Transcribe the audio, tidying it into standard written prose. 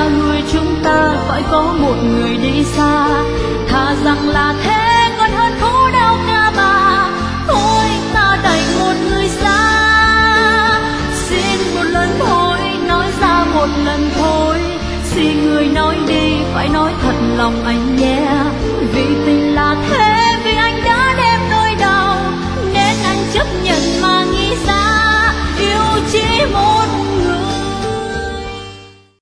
Hai người chúng ta phải có một người đi xa, thà rằng là thế còn hơn khổ đau ca bà. Thôi ta đành một người xa, xin một lần thôi, nói ra một lần thôi. Xin người nói đi, phải nói thật lòng anh nhé, vì tình là thế.